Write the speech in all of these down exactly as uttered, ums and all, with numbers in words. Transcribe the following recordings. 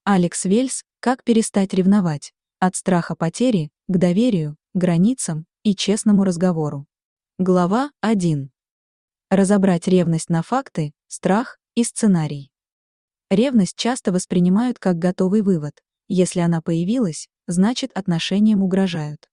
Алекс Вельс «Как перестать ревновать. От страха потери к доверию, границам и честному разговору». Глава один. Разобрать ревность на факты, страх и сценарий. Ревность часто воспринимают как готовый вывод. Если она появилась, значит, отношениям угрожают.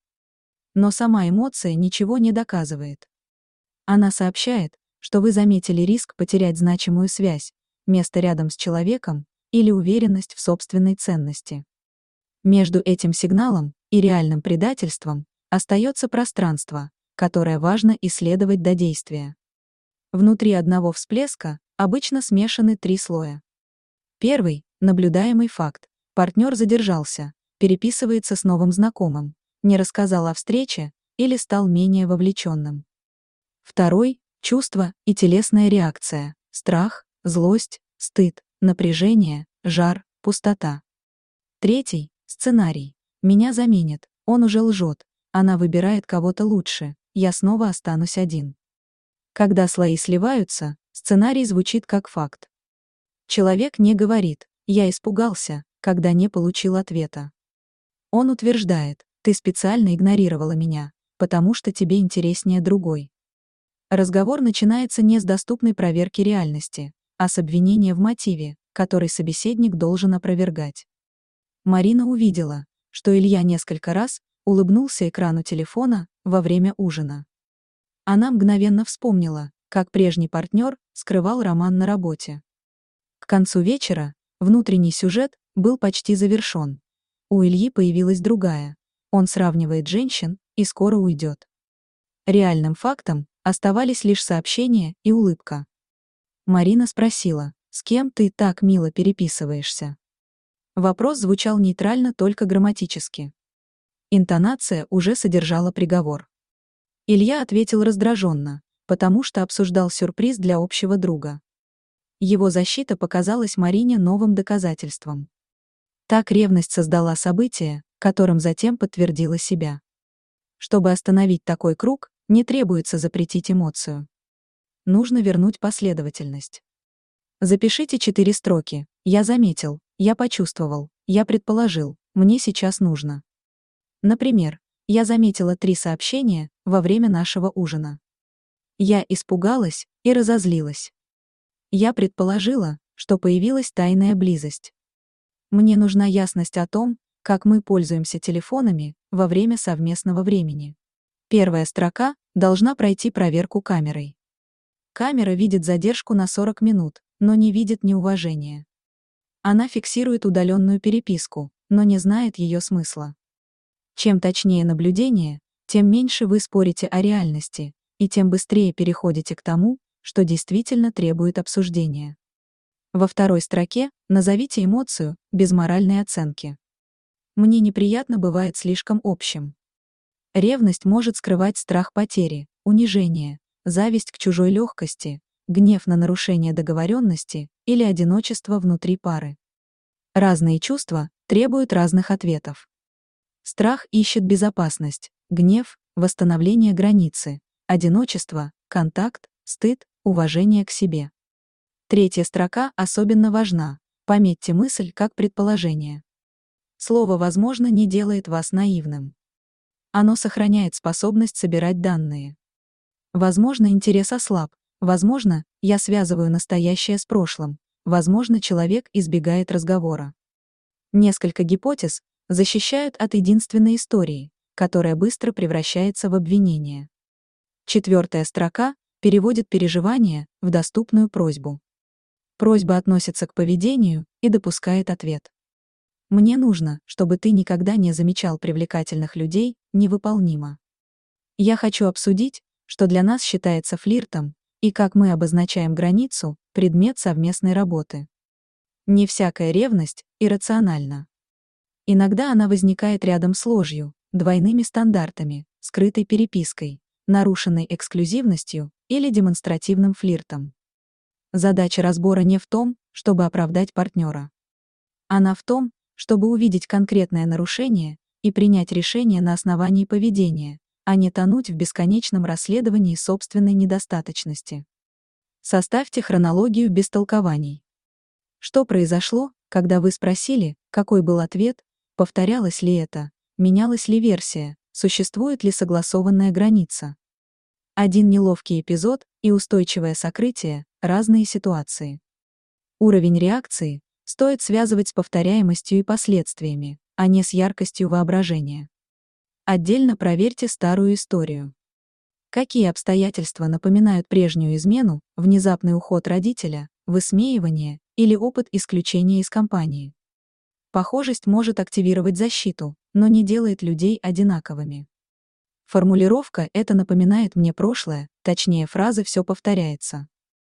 Но сама эмоция ничего не доказывает. Она сообщает, что вы заметили риск потерять значимую связь, место рядом с человеком или уверенность в собственной ценности. Между этим сигналом и реальным предательством остается пространство, которое важно исследовать до действия. Внутри одного всплеска обычно смешаны три слоя. Первый – наблюдаемый факт. Партнер задержался, переписывается с новым знакомым, не рассказал о встрече или стал менее вовлеченным. Второй – чувство и телесная реакция. Страх, злость, стыд, напряжение, жар, пустота. Третий – сценарий. Меня заменят, он уже лжет, она выбирает кого-то лучше, я снова останусь один. Когда слои сливаются, сценарий звучит как факт. Человек не говорит «я испугался», когда не получил ответа. Он утверждает «ты специально игнорировала меня, потому что тебе интереснее другой». Разговор начинается не с доступной проверки реальности, а с обвинения в мотиве, который собеседник должен опровергать. Марина увидела, что Илья несколько раз улыбнулся экрану телефона во время ужина. Она мгновенно вспомнила, как прежний партнер скрывал роман на работе. К концу вечера внутренний сюжет был почти завершен. У Ильи появилась другая. Он сравнивает женщин и скоро уйдет. Реальным фактом оставались лишь сообщения и улыбка. Марина спросила, с кем ты так мило переписываешься? Вопрос звучал нейтрально только грамматически. Интонация уже содержала приговор. Илья ответил раздраженно, потому что обсуждал сюрприз для общего друга. Его защита показалась Марине новым доказательством. Так ревность создала событие, которым затем подтвердила себя. Чтобы остановить такой круг, не требуется запретить эмоцию. Нужно вернуть последовательность. Запишите четыре строки. Я заметил, я почувствовал, я предположил, мне сейчас нужно. Например, я заметила три сообщения во время нашего ужина. Я испугалась и разозлилась. Я предположила, что появилась тайная близость. Мне нужна ясность о том, как мы пользуемся телефонами во время совместного времени. Первая строка должна пройти проверку камерой. Камера видит задержку на сорок минут, но не видит неуважения. Она фиксирует удаленную переписку, но не знает ее смысла. Чем точнее наблюдение, тем меньше вы спорите о реальности, и тем быстрее переходите к тому, что действительно требует обсуждения. Во второй строке назовите эмоцию без моральной оценки. Мне неприятно бывает слишком общим. Ревность может скрывать страх потери, унижение, зависть к чужой легкости, гнев на нарушение договоренности или одиночество внутри пары. Разные чувства требуют разных ответов. Страх ищет безопасность, гнев – восстановление границы, одиночество – контакт, стыд – уважение к себе. Третья строка особенно важна. Пометьте мысль как предположение. Слово «возможно» не делает вас наивным. Оно сохраняет способность собирать данные. Возможно, интерес ослаб. Возможно, я связываю настоящее с прошлым. Возможно, человек избегает разговора. Несколько гипотез защищают от единственной истории, которая быстро превращается в обвинение. Четвертая строка переводит переживание в доступную просьбу. Просьба относится к поведению и допускает ответ. «Мне нужно, чтобы ты никогда не замечал привлекательных людей», невыполнимо. «Я хочу обсудить, что для нас считается флиртом, и как мы обозначаем границу, предмет совместной работы». Не всякая ревность иррациональна. Иногда она возникает рядом с ложью, двойными стандартами, скрытой перепиской, нарушенной эксклюзивностью или демонстративным флиртом. Задача разбора не в том, чтобы оправдать партнера. Она в том, чтобы увидеть конкретное нарушение и принять решение на основании поведения, а не тонуть в бесконечном расследовании собственной недостаточности. Составьте хронологию без толкований. Что произошло, Когда вы спросили, какой был ответ, повторялось ли это, менялась ли версия, существует ли согласованная граница. Один неловкий эпизод и устойчивое сокрытие – разные ситуации. Уровень реакции стоит связывать с повторяемостью и последствиями, а не с яркостью воображения. Отдельно проверьте старую историю. Какие обстоятельства напоминают прежнюю измену, внезапный уход родителя, высмеивание или опыт исключения из компании? Похожесть может активировать защиту, но не делает людей одинаковыми. Формулировка «это напоминает мне прошлое», точнее фразы «все повторяется».